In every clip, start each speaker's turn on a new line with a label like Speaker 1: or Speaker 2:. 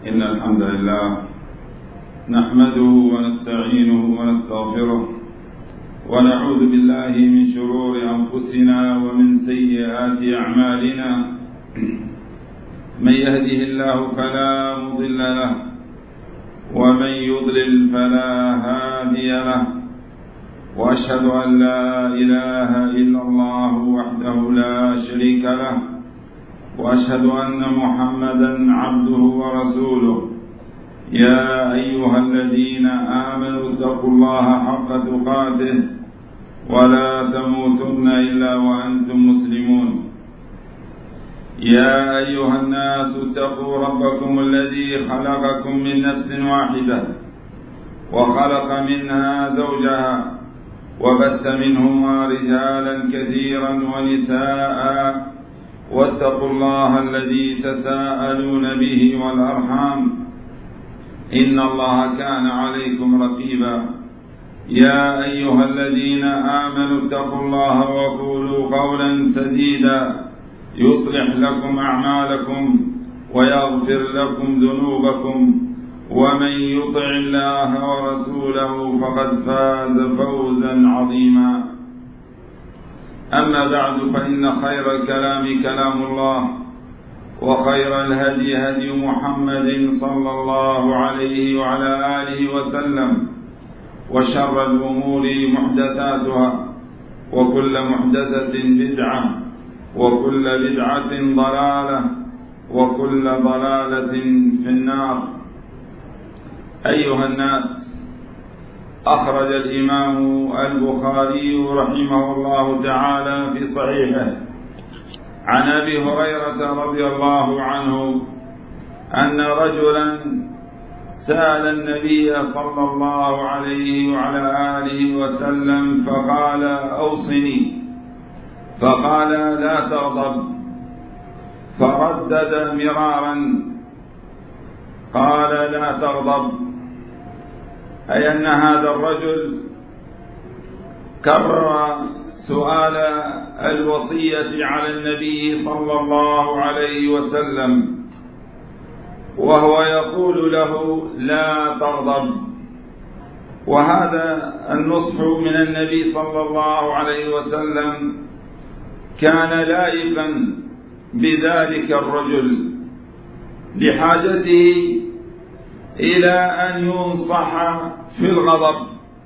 Speaker 1: إن الحمد لله نحمده ونستعينه ونستغفره ونعوذ بالله من شرور أنفسنا ومن سيئات أعمالنا. من يهده الله فلا مضل له ومن يضلل فلا هادي له، وأشهد أن لا إله إلا الله وحده لا شريك له، وأشهد أن محمدا عبده ورسوله. يا أيها الذين آمنوا اتقوا الله حق تقاته ولا تموتن إلا وأنتم مسلمون. يا أيها الناس اتقوا ربكم الذي خلقكم من نفس واحدة وخلق منها زوجها وبث منهما رجالا كثيرا ونساء، واتقوا الله الذي تساءلون به والأرحام إن الله كان عليكم رقيبا. يا أيها الذين آمنوا اتقوا الله وقولوا قولا سديدا يصلح لكم أعمالكم ويغفر لكم ذنوبكم، ومن يطع الله ورسوله فقد فاز فوزا عظيما. أما بعد، فإن خير الكلام كلام الله، وخير الهدي هدي محمد صلى الله عليه وعلى آله وسلم، وشر الأمور محدثاتها، وكل محدثة بدعة، وكل بدعة ضلالة، وكل ضلالة في النار. أيها الناس، أخرج الإمام البخاري رحمه الله تعالى في صحيحه عن أبي هريرة رضي الله عنه أن رجلا سأل النبي صلى الله عليه وعلى آله وسلم فقال: أوصني. فقال: لا تغضب. فردد مرارا قال: لا تغضب، أي أن هذا الرجل كرر سؤال الوصية على النبي صلى الله عليه وسلم، وهو يقول له: لا تغضب. وهذا النصح من النبي صلى الله عليه وسلم كان لائقا بذلك الرجل لحاجته إلى أن ينصح في الغضب.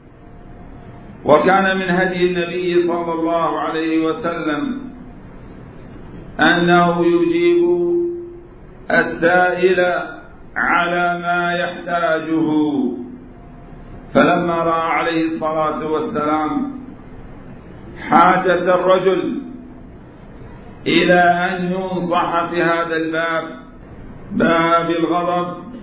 Speaker 1: وكان من هدي النبي صلى الله عليه وسلم أنه يجيب السائل على ما يحتاجه. فلما رأى عليه الصلاة والسلام حاجة الرجل إلى أن ينصح في هذا الباب، باب الغضب،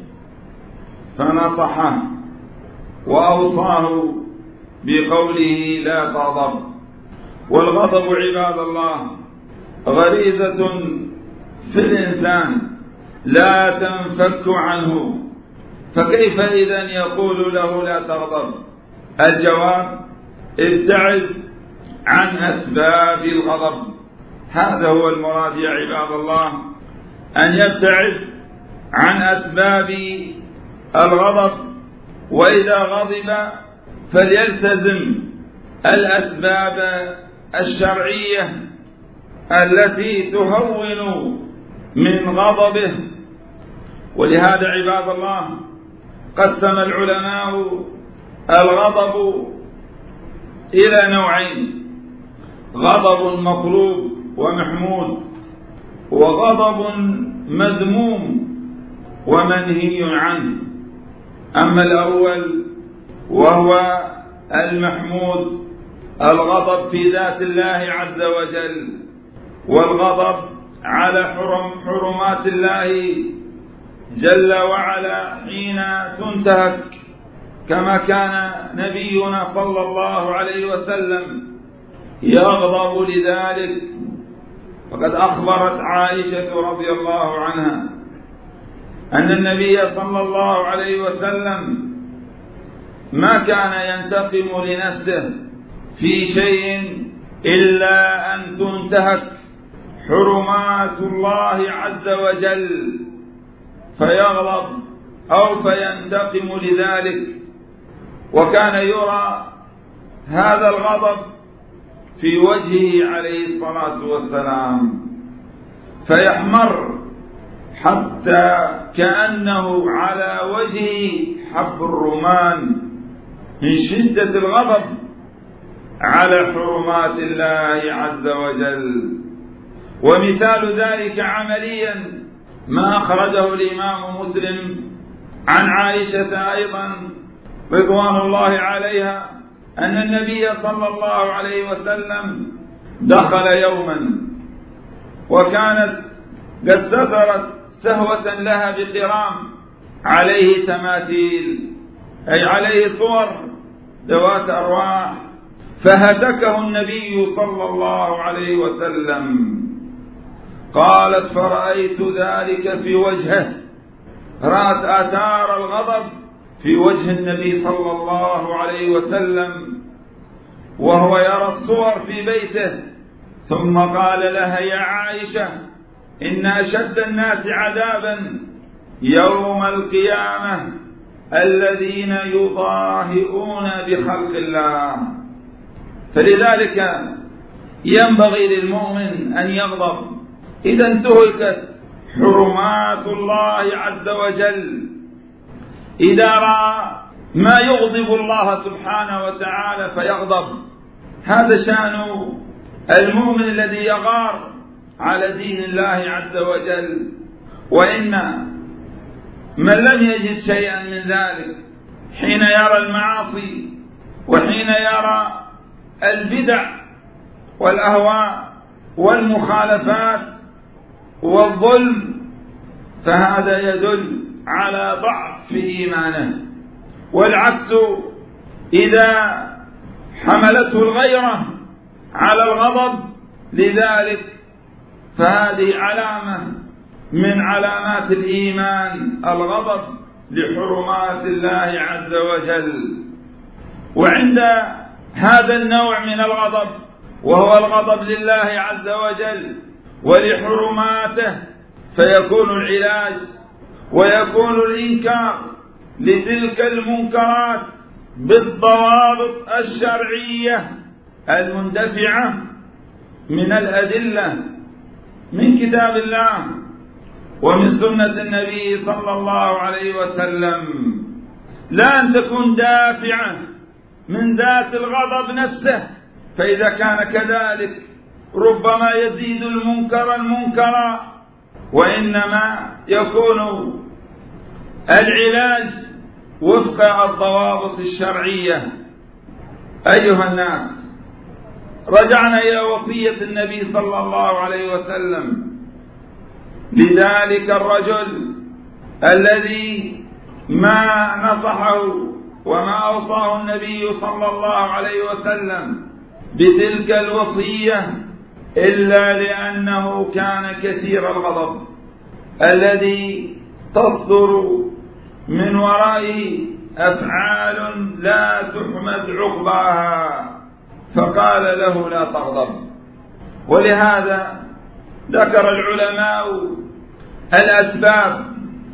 Speaker 1: فنصحه وأوصاه بقوله: لا تغضب. والغضب عباد الله غريزة في الإنسان لا تنفك عنه، فكيف إذن يقول له: لا تغضب؟ الجواب: ابتعد عن أسباب الغضب. هذا هو المراد يا عباد الله، أن يبتعد عن أسباب الغضب، وإذا غضب فليلتزم الأسباب الشرعية التي تهون من غضبه. ولهذا عباد الله قسم العلماء الغضب إلى نوعين: غضب مطلوب ومحمود، وغضب مذموم ومنهي عنه. أما الأول وهو المحمود، الغضب في ذات الله عز وجل، والغضب على حرمات الله جل وعلا حين تنتهك، كما كان نبينا صلى الله عليه وسلم يغضب لذلك. فقد أخبرت عائشة رضي الله عنها أن النبي صلى الله عليه وسلم ما كان ينتقم لنفسه في شيء إلا أن تنتهك حرمات الله عز وجل فيغضب أو فينتقم لذلك. وكان يرى هذا الغضب في وجهه عليه الصلاة والسلام فيحمر حتى كأنه على وجهه حب الرمان من شدة الغضب على حرمات الله عز وجل. ومثال ذلك عمليا ما أخرجه الإمام مسلم عن عائشة أيضا رضوان الله عليها أن النبي صلى الله عليه وسلم دخل يوما وكانت قد سترت سهوة لها بقرام عليه تماثيل، أي عليه صور ذوات أرواح، فهتكه النبي صلى الله عليه وسلم. قالت فرأيت ذلك في وجهه، رأت آثار الغضب في وجه النبي صلى الله عليه وسلم وهو يرى الصور في بيته. ثم قال لها يا عائشة إن أشد الناس عذابا يوم القيامة الذين يضاهئون بخلق الله. فلذلك ينبغي للمؤمن أن يغضب إذا انتهكت حرمات الله عز وجل، إذا رأى ما يغضب الله سبحانه وتعالى فيغضب. هذا شأن المؤمن الذي يغار على دين الله عز وجل. وإن من لم يجد شيئا من ذلك حين يرى المعاصي وحين يرى البدع والأهواء والمخالفات والظلم فهذا يدل على ضعف في إيمانه. والعكس إذا حملته الغيرة على الغضب لذلك فهذه علامة من علامات الإيمان، الغضب لحرمات الله عز وجل. وعند هذا النوع من الغضب وهو الغضب لله عز وجل ولحرماته فيكون العلاج ويكون الإنكار لتلك المنكرات بالضوابط الشرعية المندفعة من الأدلة من كتاب الله ومن سنة النبي صلى الله عليه وسلم، لا أن تكون دافعة من ذات الغضب نفسه، فإذا كان كذلك ربما يزيد المنكر منكرا، وإنما يكون العلاج وفق الضوابط الشرعية. أيها الناس، رجعنا إلى وصية النبي صلى الله عليه وسلم لذلك الرجل الذي ما نصحه وما أوصاه النبي صلى الله عليه وسلم بتلك الوصية إلا لأنه كان كثير الغضب الذي تصدر من ورائه أفعال لا تحمد عقباها، فقال له لا تغضب. ولهذا ذكر العلماء الأسباب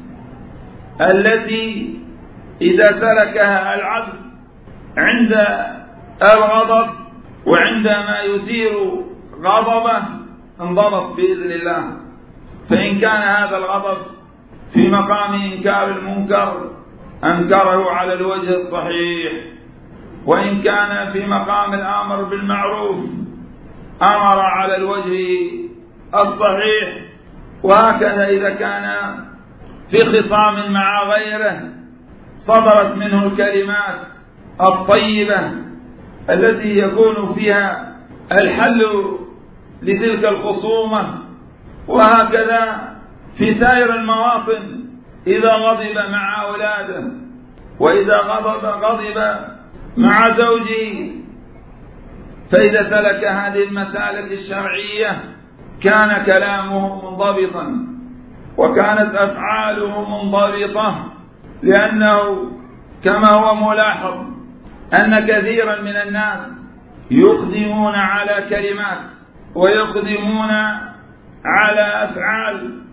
Speaker 1: التي إذا سلكها العبد عند الغضب وعندما يثير غضبه انضبط بإذن الله. فإن كان هذا الغضب في مقام إنكار المنكر أنكره على الوجه الصحيح، وإن كان في مقام الأمر بالمعروف أمر على الوجه الصحيح، وهكذا إذا كان في خصام مع غيره صدرت منه الكلمات الطيبة التي يكون فيها الحل لتلك الخصومة، وهكذا في سائر المواطن إذا غضب مع أولاده وإذا غضب مع زوجه، فإذا سلك هذه المسالك الشرعية كان كلامه منضبطا وكانت أفعاله منضبطة، لأنه كما هو ملاحظ أن كثيرا من الناس يقدمون على كلمات ويقدمون على أفعال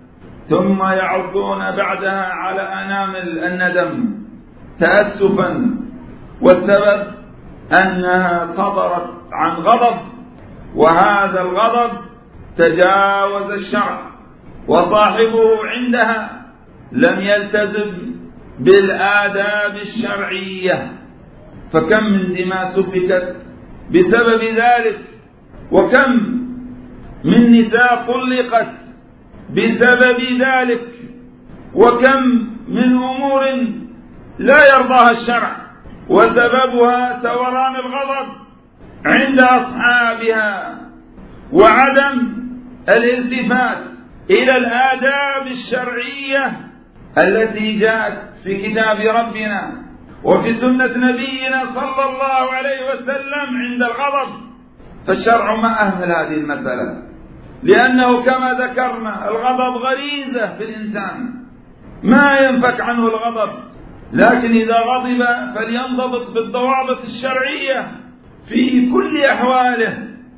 Speaker 1: ثم يعضون بعدها على أنامل الندم تأسفا، والسبب أنها صدرت عن غضب، وهذا الغضب تجاوز الشرع، وصاحبه عندها لم يلتزم بالآداب الشرعية، فكم من دماء سفكت بسبب ذلك، وكم من نساء طلقت بسبب ذلك، وكم من أمور لا يرضاها الشرع وسببها ثوران الغضب عند أصحابها وعدم الالتفات إلى الآداب الشرعية التي جاءت في كتاب ربنا وفي سنة نبينا صلى الله عليه وسلم عند الغضب. فالشرع ما أهمل هذه المسألة، لأنه كما ذكرنا الغضب غريزة في الإنسان ما ينفك عنه الغضب، لكن إذا غضب فلينضبط بالضوابط الشرعية في كل أحواله.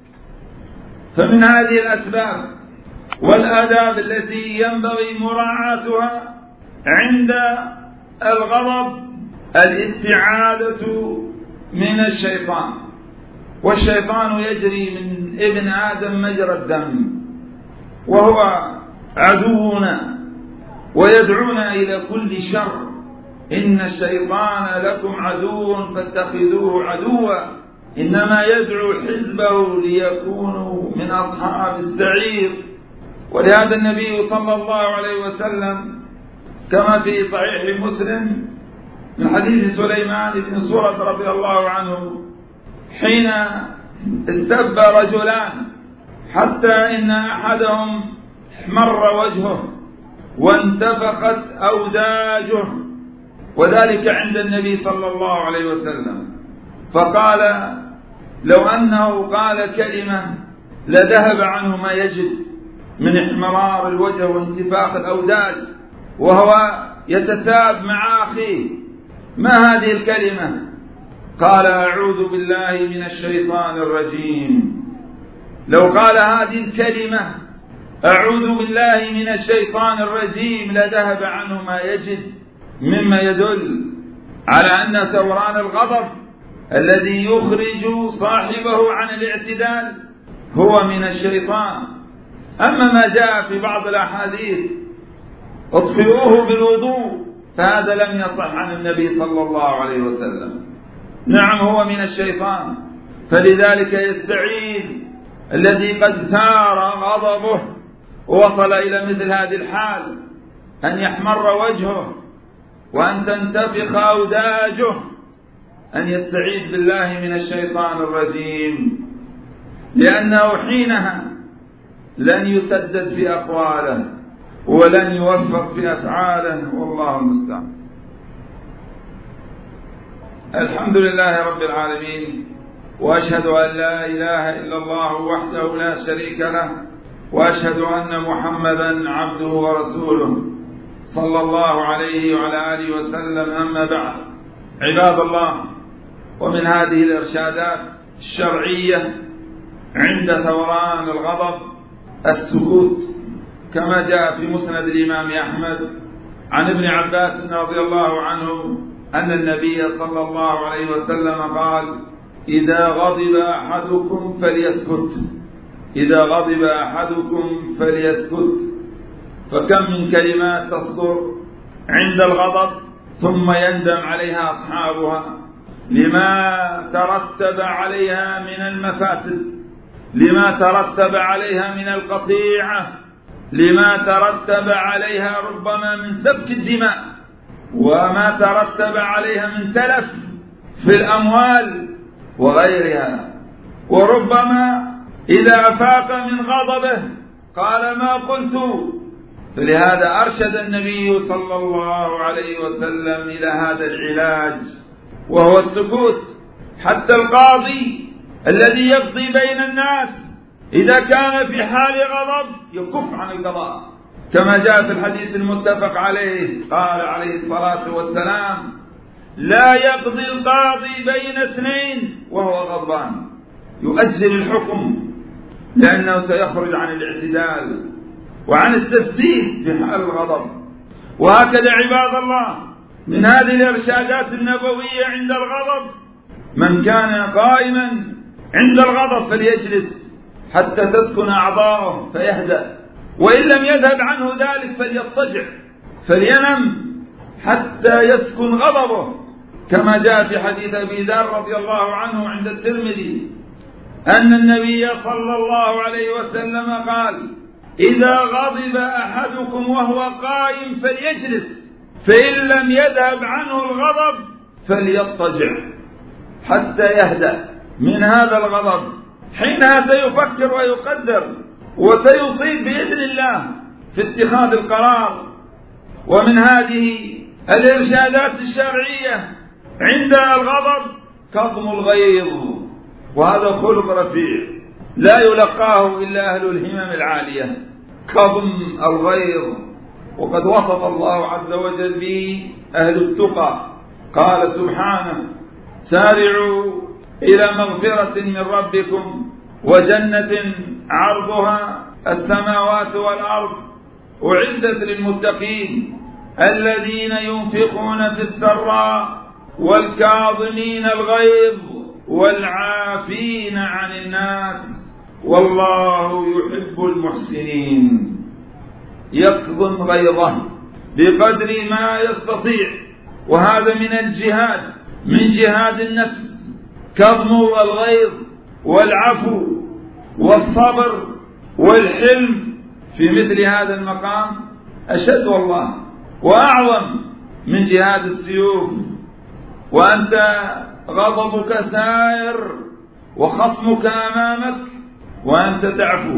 Speaker 1: فمن هذه الأسباب والآداب التي ينبغي مراعاتها عند الغضب الاستعاذة من الشيطان، والشيطان يجري من ابن آدم مجرى الدم، وهو عدونا ويدعونا إلى كل شر. إن الشيطان لكم عدو فاتخذوه عدوا إنما يدعو حزبه ليكونوا من أصحاب السعير. ولهذا النبي صلى الله عليه وسلم كما في صحيح مسلم من حديث سليمان بن سورة رضي الله عنه حين استب رجلان حتى إن أحدهم احمر وجهه وانتفخت أوداجه، وذلك عند النبي صلى الله عليه وسلم، فقال لو أنه قال كلمة لذهب عنه ما يجد من احمرار الوجه وانتفاخ الأوداج وهو يتساب مع أخيه. ما هذه الكلمة؟ قال أعوذ بالله من الشيطان الرجيم. لو قال هذه الكلمة أعوذ بالله من الشيطان الرجيم لذهب عنه ما يجد، مما يدل على أن ثوران الغضب الذي يخرج صاحبه عن الاعتدال هو من الشيطان. أما ما جاء في بعض الأحاديث اطفئوه بالوضوء فهذا لم يصح عن النبي صلى الله عليه وسلم. نعم هو من الشيطان، فلذلك يستعيذ الذي قد ثار غضبه ووصل إلى مثل هذه الحال أن يحمر وجهه وأن تنتفخ أوداجه، أن يستعيذ بالله من الشيطان الرجيم، لأنه حينها لن يسدد في أقواله ولن يوفق في أفعاله، والله المستعان. الحمد لله رب العالمين، وأشهد أن لا إله إلا الله وحده لا شريك له، وأشهد أن محمدا عبده ورسوله صلى الله عليه وعلى آله وسلم. أما بعد، عباد الله، ومن هذه الإرشادات الشرعية عند ثوران الغضب السكوت، كما جاء في مسند الإمام أحمد عن ابن عباس رضي الله عنه أن النبي صلى الله عليه وسلم قال إذا غضب أحدكم فليسكت، إذا غضب أحدكم فليسكت. فكم من كلمات تصدر عند الغضب ثم يندم عليها أصحابها لما ترتب عليها من المفاسد، لما ترتب عليها من القطيعة، لما ترتب عليها ربما من سفك الدماء، وما ترتب عليها من تلف في الأموال وغيرها. وربما إذا أفاق من غضبه قال ما قلت. فلهذا أرشد النبي صلى الله عليه وسلم إلى هذا العلاج وهو السكوت. حتى القاضي الذي يقضي بين الناس إذا كان في حال غضب يكف عن القضاء، كما جاء في الحديث المتفق عليه قال عليه الصلاة والسلام لا يقضي القاضي بين اثنين وهو غضبان، يؤجل الحكم لأنه سيخرج عن الاعتدال. وعن التسديد في حال الغضب. وهكذا عباد الله من هذه الإرشادات النبوية عند الغضب: من كان قائما عند الغضب فليجلس حتى تسكن أعضاؤه فيهدأ، وإن لم يذهب عنه ذلك فليضطجع، فلينم حتى يسكن غضبه، كما جاء في حديث أبي ذر رضي الله عنه عند الترمذي أن النبي صلى الله عليه وسلم قال: إذا غضب أحدكم وهو قائم فليجلس، فإن لم يذهب عنه الغضب فليضطجع حتى يهدأ من هذا الغضب. حينها سيفكر ويقدر وسيصيب بإذن الله في اتخاذ القرار. ومن هذه الإرشادات الشرعية عند الغضب كظم الغيظ، وهذا خلق رفيع لا يلقاه إلا أهل الهمم العالية، كظم الغيظ. وقد وصف الله عز وجل به أهل التقى، قال سبحانه: سارعوا إلى مغفرة من ربكم وجنة عرضها السماوات والأرض أعدت للمتقين الذين ينفقون في السراء والكاظمين الغيظ والعافين عن الناس والله يحب المحسنين. يكظم غيظه بقدر ما يستطيع، وهذا من الجهاد، من جهاد النفس، كظم الغيظ والعفو والصبر والحلم في مثل هذا المقام أشد والله وأعظم من جهاد السيوف. وأنت غضبك ثائر وخصمك أمامك وأنت تعفو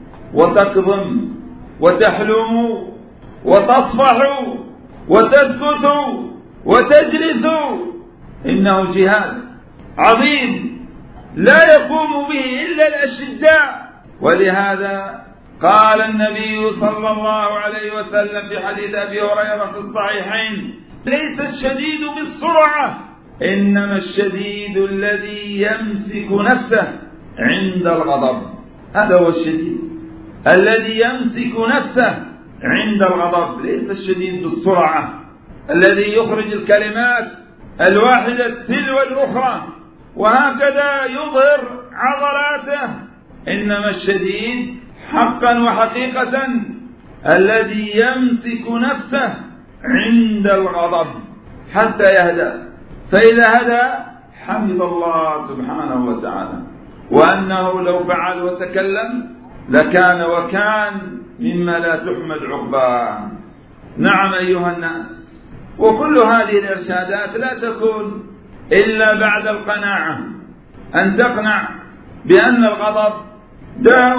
Speaker 1: وتكظم وتحلم وتصفح وتسكت وتجلس، إنه جهاد عظيم لا يقوم به إلا الأشداء. ولهذا قال النبي صلى الله عليه وسلم في حديث أبي هريرة في الصحيحين: ليس الشديد بالسرعة إنما الشديد الذي يمسك نفسه عند الغضب. هذا هو الشديد الذي يمسك نفسه عند الغضب، ليس الشديد بالسرعة الذي يخرج الكلمات الواحدة تلو الأخرى وهكذا يظهر عضلاته، إنما الشديد حقا وحقيقة الذي يمسك نفسه عند الغضب حتى يهدأ، فإذا هدأ حمد الله سبحانه وتعالى، وأنه لو فعل وتكلم لكان وكان مما لا تحمد عقباه. نعم أيها الناس، وكل هذه الإرشادات لا تكون إلا بعد القناعة، أن تقنع بأن الغضب داء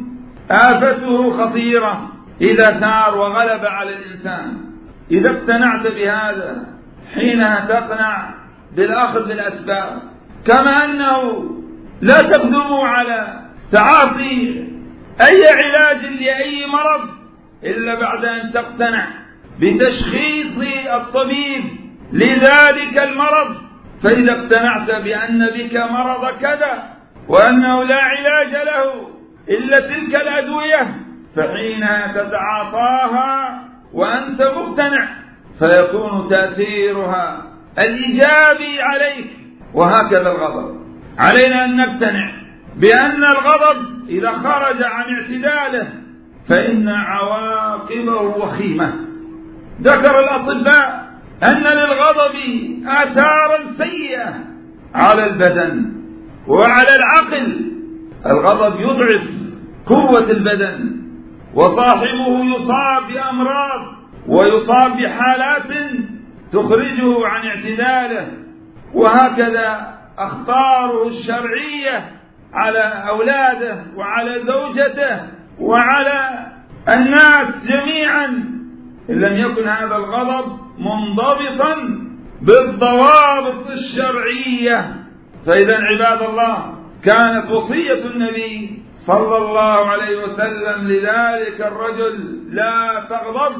Speaker 1: آفته خطيرة إذا ثار وغلب على الإنسان. إذا اقتنعت بهذا حينها تقنع بالأخذ بالأسباب، كما أنه لا تقدموا على تعاطي أي علاج لأي مرض إلا بعد أن تقتنع بتشخيص الطبيب لذلك المرض. فإذا اقتنعت بأن بك مرض كذا وأنه لا علاج له إلا تلك الأدوية فحينها تتعاطاها وأنت مقتنع، فيكون تأثيرها الإيجابي عليك. وهكذا الغضب، علينا أن نقتنع بأن الغضب إذا خرج عن اعتداله فإن عواقبه وخيمة. ذكر الأطباء أن للغضب آثارا سيئة على البدن وعلى العقل. الغضب يضعف قوة البدن، وصاحبه يصاب بأمراض ويصاب بحالات تخرجه عن اعتداله. وهكذا أخطاره الشرعية على أولاده وعلى زوجته وعلى الناس جميعا إن لم يكن هذا الغضب منضبطا بالضوابط الشرعية. فإذا عباد الله، كانت وصية النبي صلى الله عليه وسلم لذلك الرجل: لا تغضب.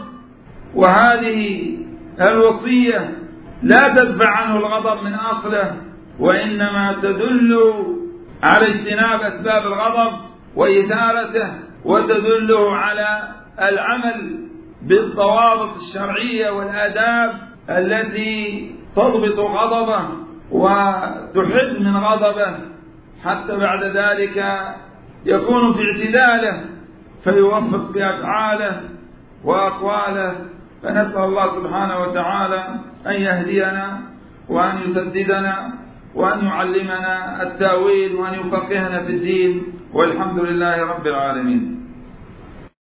Speaker 1: وهذه الوصية لا تدفع عنه الغضب من أصله، وإنما تدل على اجتناب أسباب الغضب وإثارته، وتدله على العمل بالضوابط الشرعية والآداب التي تضبط غضبه وتحد من غضبه، حتى بعد ذلك يكون في اعتداله فيوفق في أفعاله وأقواله. فنسأل الله سبحانه وتعالى أن يهدينا وأن يسددنا وأن يعلمنا التأويل وأن يفقهنا في الدين، والحمد لله رب العالمين.